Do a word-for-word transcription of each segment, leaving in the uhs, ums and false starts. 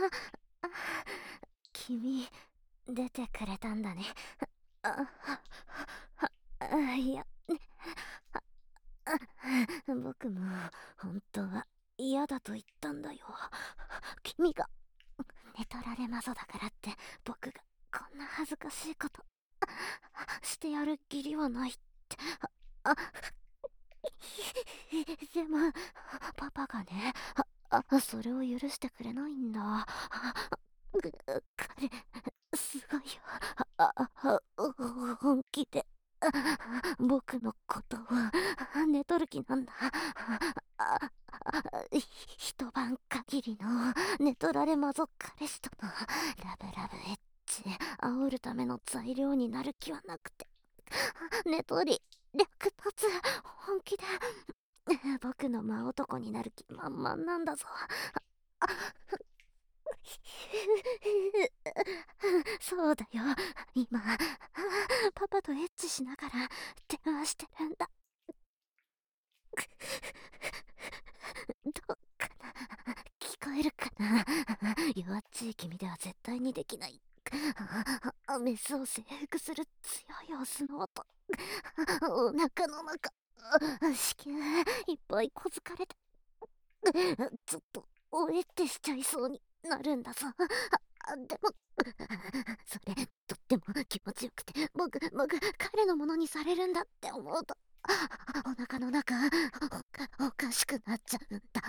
あ、君、出てくれたんだね。あ、あ、いや、ね、あ、僕も本当は嫌だと言ったんだよ。君が寝取られマゾだからって僕がこんな恥ずかしいことしてやる義理はないって。あ、でもパパがね、あ、あ、それを許してくれないんだ。彼すごいよ。あ、あ、本気で僕のことを寝取る気なんだ。あ、一晩限りの寝取られマゾ彼氏とのラブラブエッチ煽るための材料になる気はなくて、寝取り略奪本気で僕の真男になる気満々なんだぞ。そうだよ、今パパとエッチしながら電話してるんだ。どうかな、聞こえるかな。弱っちい君では絶対にできないメスを征服する強いオスの音。お腹の中子宮いっぱいこづかれてずっとおえってしちゃいそうになるんだぞ。でもそれとっても気持ちよくて、僕僕彼のものにされるんだって思うとお腹の中おかしくなっちゃうんだ。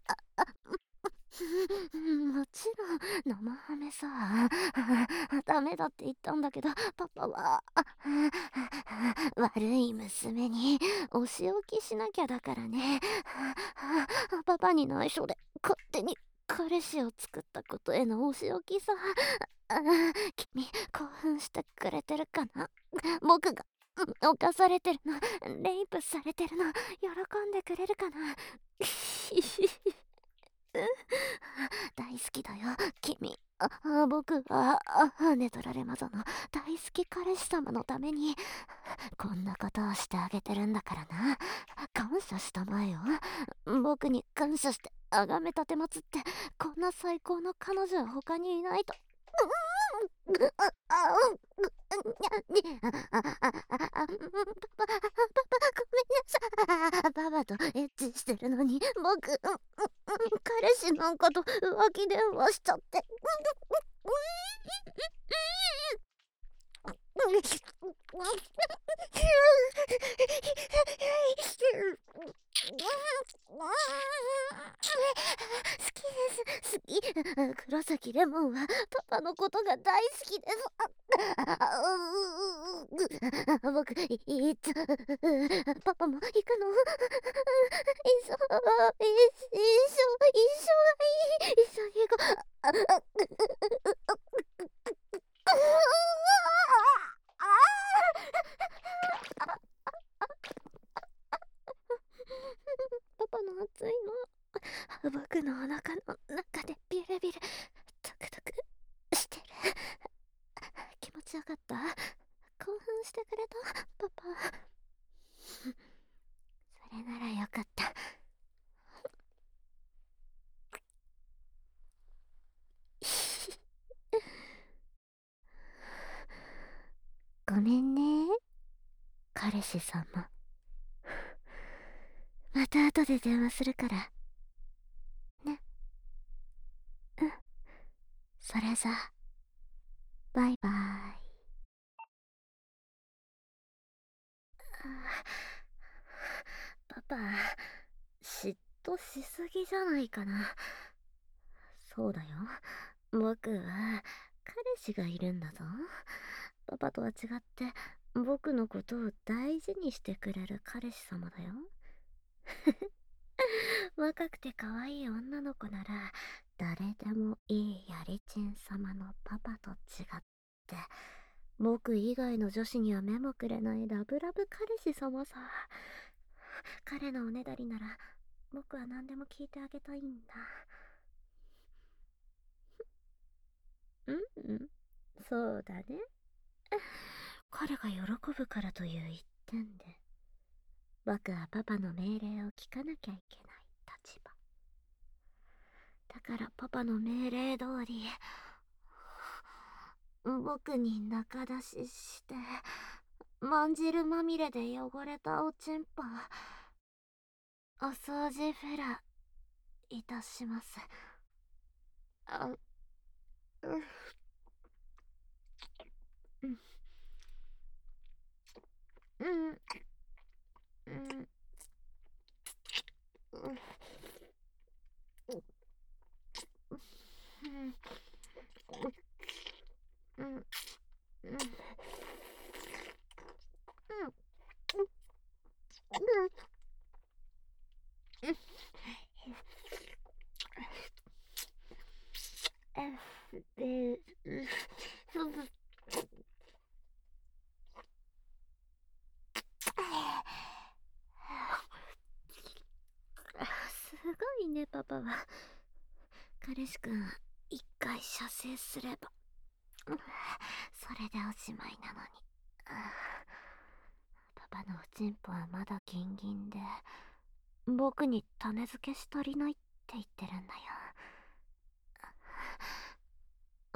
もちろん生ハメさ。ダメだって言ったんだけどパパは悪い娘にお仕置きしなきゃだからね。パパに内緒で勝手に彼氏を作ったことへのお仕置きさ。君興奮してくれてるかな。僕が犯されてるの、レイプされてるの喜んでくれるかな。大好きだよ君。あ、あ、僕はあ寝取られマゾの大好き彼氏様のためにこんなことをしてあげてるんだからな。感謝したまえよ。僕に感謝して崇め立てまつって、こんな最高の彼女は他にいないと。あ、あ、うん、パパ、パパ、ごめんなさい。パパとエッチしてるのに僕、彼氏なんかと浮気電話しちゃって。好きです、好き。黒崎レモンはパパのことが大好きです。僕いいつパパも行くの。一緒、一緒、一緒がいい。一緒に行こう。パパの熱いの僕のお腹の中でビルビルトクトクしてる。気持ちよかった。興奮してくれたパパ。それならよかった。ごめんね彼氏様。また後で電話するからね。うん、それじゃバイバイ。パパ嫉妬しすぎじゃないかな。そうだよ、僕は彼氏がいるんだぞ。パパとは違って僕のことを大事にしてくれる彼氏様だよ。若くて可愛い女の子なら誰でもいいやりちん様のパパと違って、僕以外の女子には目もくれないラブラブ彼氏様さ。彼のおねだりなら僕は何でも聞いてあげたいんだ。うんうん、そうだね。彼が喜ぶからという一点で僕はパパの命令を聞かなきゃいけない立場。 だからパパの命令通り僕に中出ししてまんじるまみれで汚れたおちんぽお掃除フェラいたします。あううんうんうんうんうんうんで、すごいね、パパは。彼氏くん、一回射精すれば、それでおしまいなのに。パパのおちんぽはまだギンギンで、僕に種付けし足りないって言ってるんだよ。あ、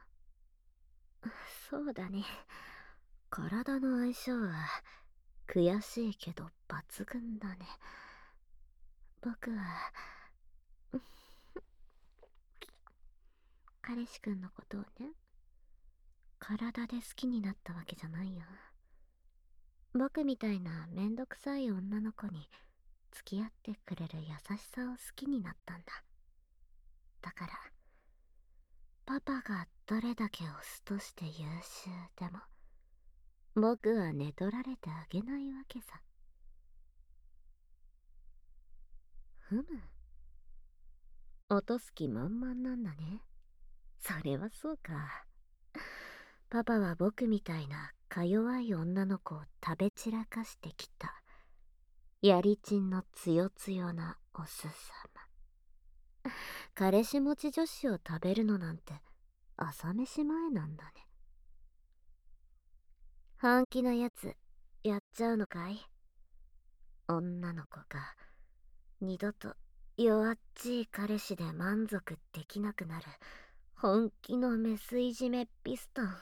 そうだね。体の相性は悔しいけど抜群だね。僕は彼氏くんのことをね、体で好きになったわけじゃないよ。僕みたいなめんどくさい女の子に付き合ってくれる優しさを好きになったんだ。だからパパがどれだけオスとして優秀でも僕は寝取られてあげないわけさ。ふむ、落とす気満々なんだね。それはそうか。パパは僕みたいなか弱い女の子を食べ散らかしてきたやりちんのつよつよなオス様。彼氏持ち女子を食べるのなんて朝飯前なんだね。本気なやつやっちゃうのかい？女の子が二度と弱っちい彼氏で満足できなくなる本気のメスいじめピストン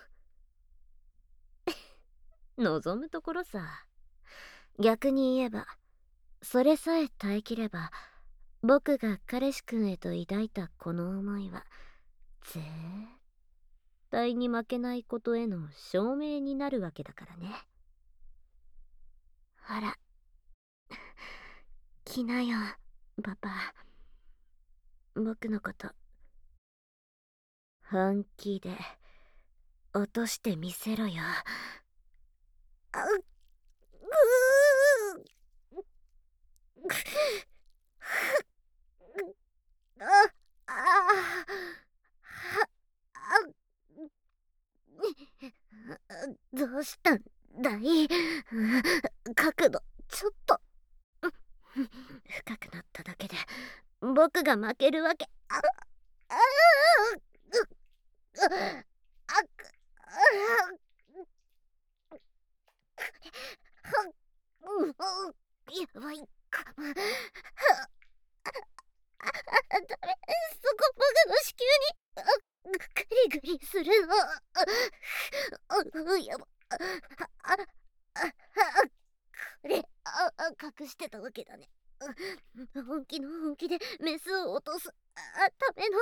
望むところさ。逆に言えばそれさえ耐えきれば僕が彼氏くんへと抱いたこの思いは絶対に負けないことへの証明になるわけだからね。ほら来なよパパ。僕のこと本気で落としてみせろよ。あううああどうしたんだい？角度ちょっと深くなっただけで僕が負けるわけ。ああやばいかも。ダメ、そこ僕の子宮にグリグリするの。やばこれ隠してたわけだね。本気の本気でメスを落とすための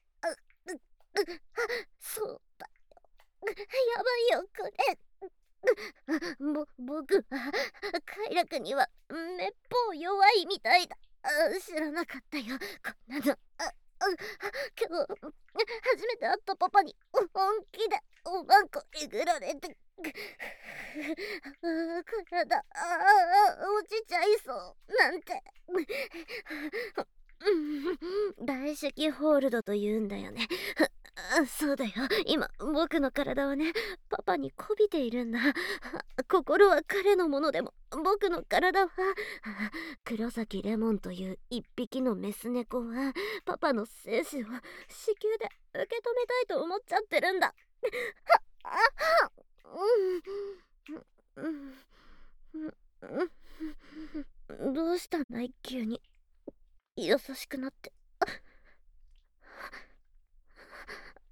そうだよ。やばいよこれ。ぼ僕は快楽にはめっぽう弱いみたいだ。知らなかったよこんなの。あ今日初めて会ったパパに本気でおまんこえぐられて体あ落ちちゃいそうなんて。大式ホールドと言うんだよね。そうだよ。今僕の体はねパパにこびているんだ。心は彼のものでも僕の体は黒崎レモンという一匹のメス猫はパパの精子を子宮で受け止めたいと思っちゃってるんだ。どうしたんだい急に優しくなって。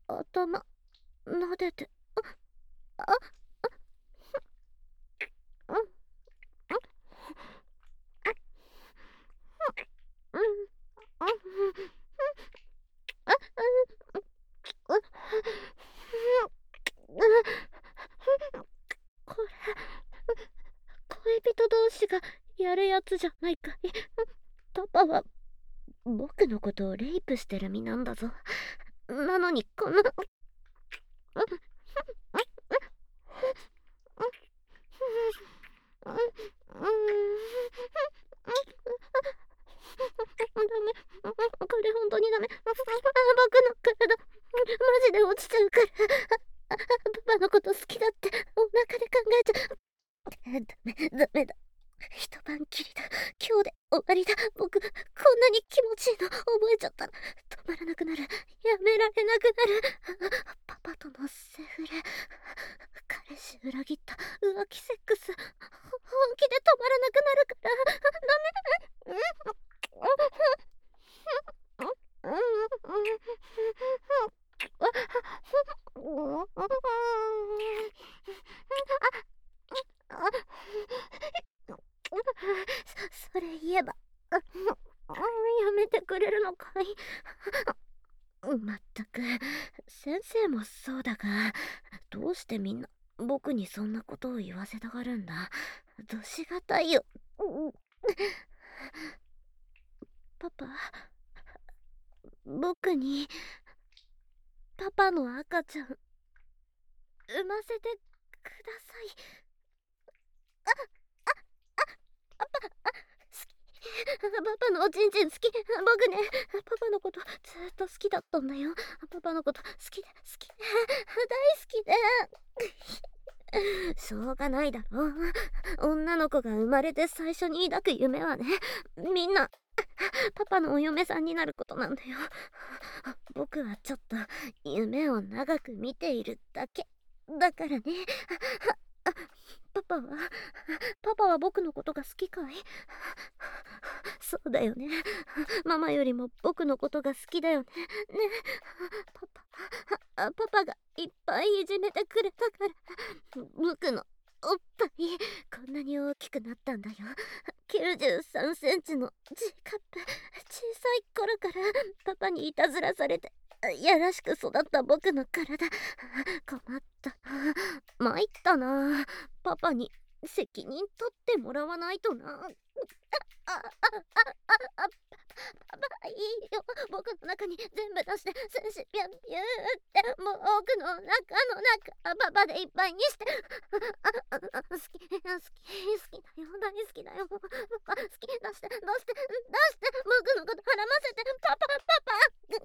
頭撫でて、あ、うん、うん、うん、うん、あ、うん、うん、これ、恋人同士がやるやつじゃないかい。パパは僕のことをレイプしてる身なんだぞ。なのにこんな、ダメ。これ本当にダメ。僕の体、マジで落ちちゃうから。パパのこと好きだってお腹で考えちゃう。ダメ、ダメだ。一晩きりだ。今日で終わりだ。僕、こんなに気持ちいいの覚えちゃったら止まらなくなる。やめられなくなる。パパとのセフレ。彼氏裏切った。浮気セックス。本気で止まらなくなるから。ダメ。うん。うん。そそれ言えば、やめてくれるのかい。まったく、先生もそうだが、どうしてみんな僕にそんなことを言わせたがるんだ。どしがたいよ。パパ、僕にパパの赤ちゃん産ませてください。パパのおちんちん好き。僕ね、パパのことずっと好きだったんだよ。パパのこと好きで好きで大好きで。しょうがないだろう。女の子が生まれて最初に抱く夢はね、みんなパパのお嫁さんになることなんだよ。僕はちょっと夢を長く見ているだけだからね。パパはパパは僕のことが好きかい？そうだよね。ママよりも僕のことが好きだよね。ね。パパ、あ、パパがいっぱいいじめてくれたから、僕のおっぱい、こんなに大きくなったんだよ。きゅうじゅうさんセンチの G カップ。小さい頃からパパにいたずらされて、やらしく育った僕の体。困ったな。参ったな。パパに責任取ってもらわないとな。あ、あ、あ、あ、あ、パパ、いいよ。僕の中に全部出して、精子ピュンピューって、もう僕の中の中、パパでいっぱいにして。あ、あ、あ、好き、好き、好きだよ。大好きだよ。パパ、好き、出して、出して、出して、僕のこと絡ませて、パパ、パパ。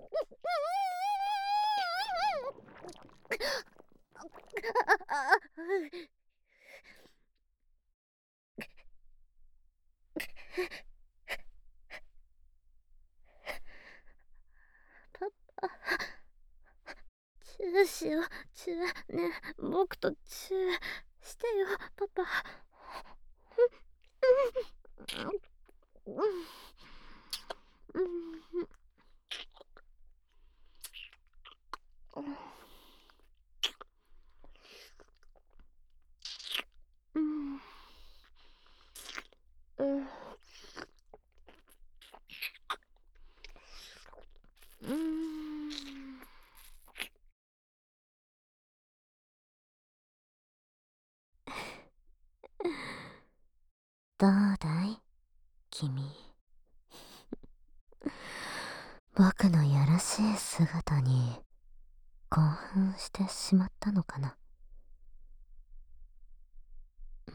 パパ、チューしよう。チューね、僕とチューしてよ、パパ。うん、うん、うん、うん、うん。どうだい君。僕のやらしい姿に興奮してしまったのかな。うん。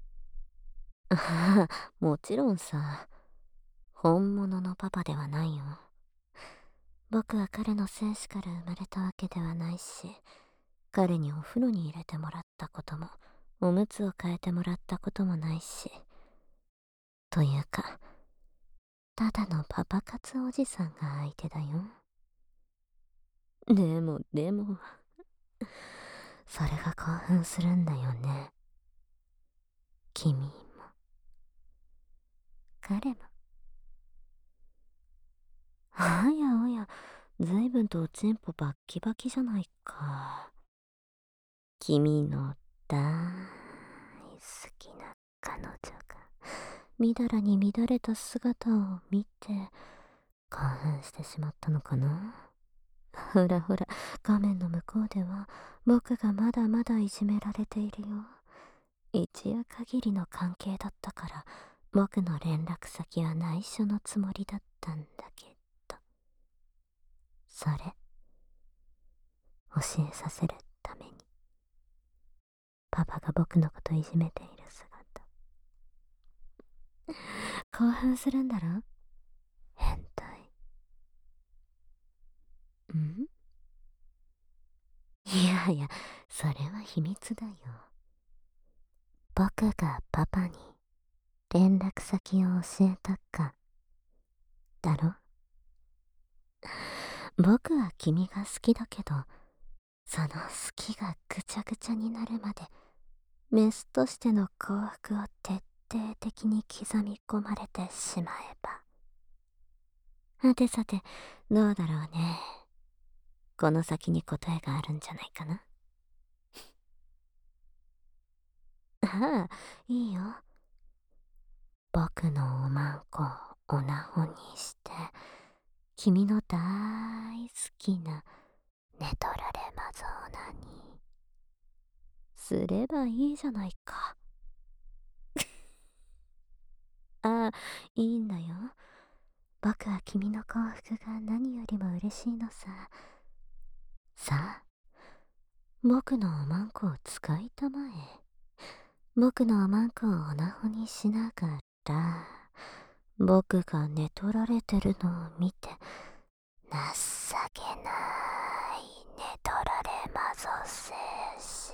もちろんさ、本物のパパではないよ。僕は彼の精子から生まれたわけではないし、彼にお風呂に入れてもらったことも、おむつを替えてもらったこともないし。というか、ただのパパ活おじさんが相手だよ。でもでも、それが興奮するんだよね。君も、彼も。おやおや、ずいぶん分とチンポバッキバキじゃないか。君の大好きな彼女がみだらに乱れた姿を見て興奮してしまったのかな。ほらほら、画面の向こうでは僕がまだまだいじめられているよ。一夜限りの関係だったから僕の連絡先は内緒のつもりだったんだけど、それ教えさせるためにパパが僕のこといじめている姿、興奮するんだろ変態。んいやいや、それは秘密だよ。僕がパパに連絡先を教えたかだろ。僕は君が好きだけど、その好きがぐちゃぐちゃになるまでメスとしての幸福を徹底的に刻み込まれてしまえば。はてさて、どうだろうね。この先に答えがあるんじゃないかな。ああ、いいよ。僕のおまんこをおなほにして君の大好きな寝取られマゾーナにすればいいじゃないか。ああ、いいんだよ。僕は君の幸福が何よりも嬉しいのさ。さあ、僕のおまんこを使いたまえ。僕のおまんこをおなほにしながら僕が寝取られてるのを見て、情けない寝取られマゾ精子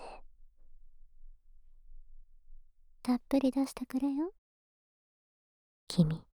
たっぷり出してくれよ君。